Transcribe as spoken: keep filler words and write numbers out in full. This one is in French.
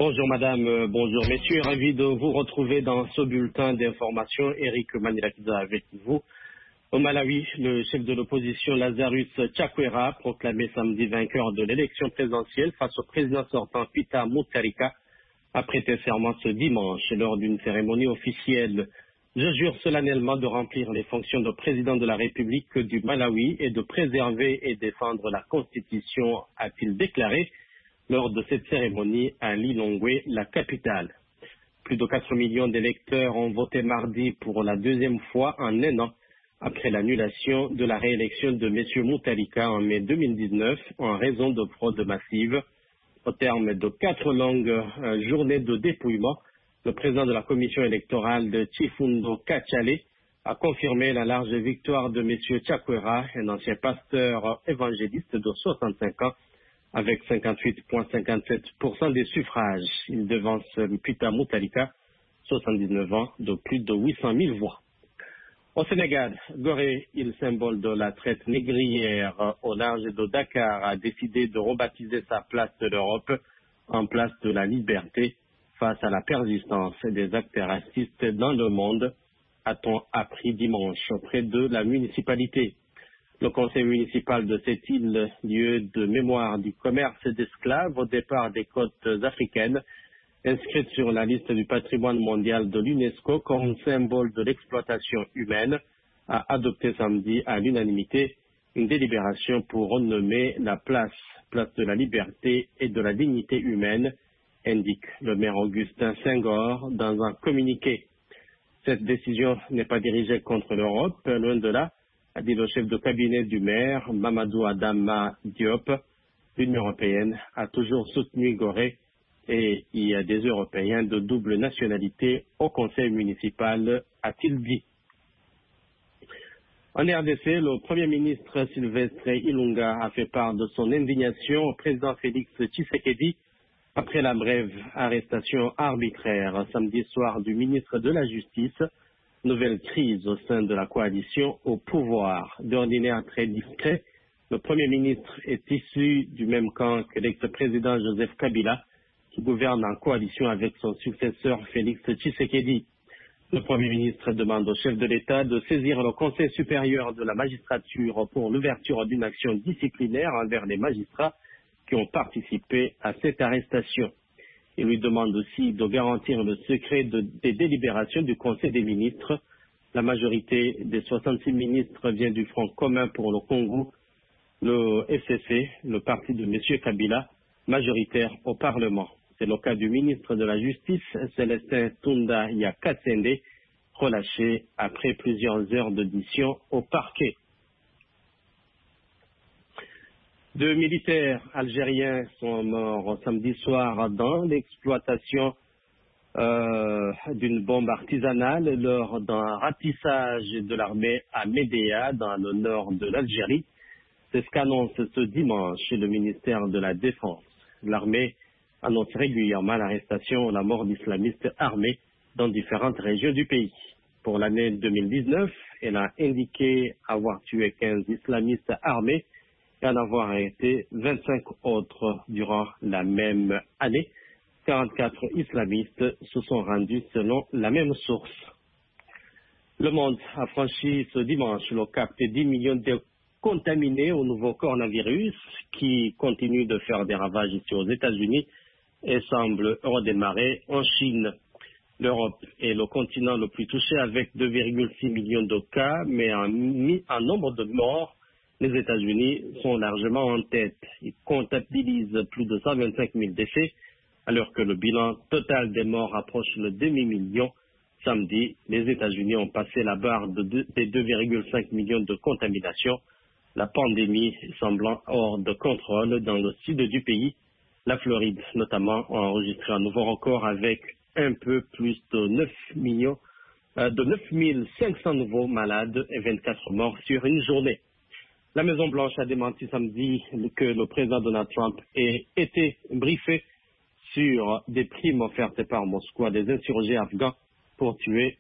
Bonjour madame, euh, bonjour messieurs, ravi de vous retrouver dans ce bulletin d'information. Eric Manilakiza avec vous. Au Malawi, le chef de l'opposition Lazarus Chakwera, proclamé samedi vainqueur de l'élection présidentielle face au président sortant Peter Mutharika, a prêté serment ce dimanche lors d'une cérémonie officielle. Je jure solennellement de remplir les fonctions de président de la République du Malawi et de préserver et défendre la Constitution, a-t-il déclaré lors de cette cérémonie à Lilongwe, la capitale. Plus de quatre millions d'électeurs ont voté mardi pour la deuxième fois en un an après l'annulation de la réélection de M. Mutharika en mai deux mille dix-neuf en raison de fraude massive. Au terme de quatre longues euh, journées de dépouillement, le président de la commission électorale de Chifundo Kachale a confirmé la large victoire de M. Chakwera, un ancien pasteur évangéliste de soixante-cinq ans, avec cinquante-huit virgule cinquante-sept pour cent des suffrages. Il devance Peter Mutharika, soixante-dix-neuf ans, de plus de huit cent mille voix. Au Sénégal, Gorée, île symbole de la traite négrière au large de Dakar, a décidé de rebaptiser sa place de l'Europe en place de la liberté face à la persistance des actes racistes dans le monde, a-t-on appris dimanche auprès de la municipalité. Le conseil municipal de cette île, lieu de mémoire du commerce d'esclaves au départ des côtes africaines, inscrite sur la liste du patrimoine mondial de l'UNESCO comme symbole de l'exploitation humaine, a adopté samedi à l'unanimité une délibération pour renommer la place, place de la liberté et de la dignité humaine, indique le maire Augustin Senghor dans un communiqué. Cette décision n'est pas dirigée contre l'Europe, loin de là, a dit le chef de cabinet du maire, Mamadou Adama Diop. L'Union européenne a toujours soutenu Gorée et il y a des Européens de double nationalité au conseil municipal, a-t-il dit. En R D C, le Premier ministre Sylvestre Ilunga a fait part de son indignation au président Félix Tshisekedi après la brève arrestation arbitraire samedi soir du ministre de la Justice. Nouvelle crise au sein de la coalition au pouvoir. D'ordinaire très discret, le Premier ministre est issu du même camp que l'ex-président Joseph Kabila, qui gouverne en coalition avec son successeur Félix Tshisekedi. Le Premier ministre demande au chef de l'État de saisir le Conseil supérieur de la magistrature pour l'ouverture d'une action disciplinaire envers les magistrats qui ont participé à cette arrestation. Il lui demande aussi de garantir le secret de, des délibérations du Conseil des ministres. La majorité des soixante-six ministres vient du Front commun pour le Congo, le F C C, le parti de M. Kabila, majoritaire au Parlement. C'est le cas du ministre de la Justice, Célestin Tunda Yakasende, relâché après plusieurs heures d'audition au parquet. Deux militaires algériens sont morts samedi soir dans l'exploitation euh, d'une bombe artisanale lors d'un ratissage de l'armée à Médéa, dans le nord de l'Algérie. C'est ce qu'annonce ce dimanche le ministère de la Défense. L'armée annonce régulièrement l'arrestation et la mort d'islamistes armés dans différentes régions du pays. Pour l'année deux mille dix-neuf, elle a indiqué avoir tué quinze islamistes armés et en avoir arrêté vingt-cinq autres durant la même année. quarante-quatre islamistes se sont rendus selon la même source. Le monde a franchi ce dimanche le cap de dix millions de contaminés au nouveau coronavirus qui continue de faire des ravages ici aux États-Unis et semble redémarrer en Chine. L'Europe est le continent le plus touché avec deux virgule six millions de cas, mais en, en nombre de morts, les États-Unis sont largement en tête. Ils comptabilisent plus de cent vingt-cinq mille décès, alors que le bilan total des morts approche le demi-million. Samedi, les États-Unis ont passé la barre de des deux virgule cinq millions de contaminations. La pandémie semblant hors de contrôle dans le sud du pays. La Floride, notamment, a enregistré un nouveau record avec un peu plus de neuf millions, euh, de neuf mille cinq cents nouveaux malades et vingt-quatre morts sur une journée. La Maison-Blanche a démenti samedi que le président Donald Trump ait été briefé sur des primes offertes par Moscou à des insurgés afghans pour tuer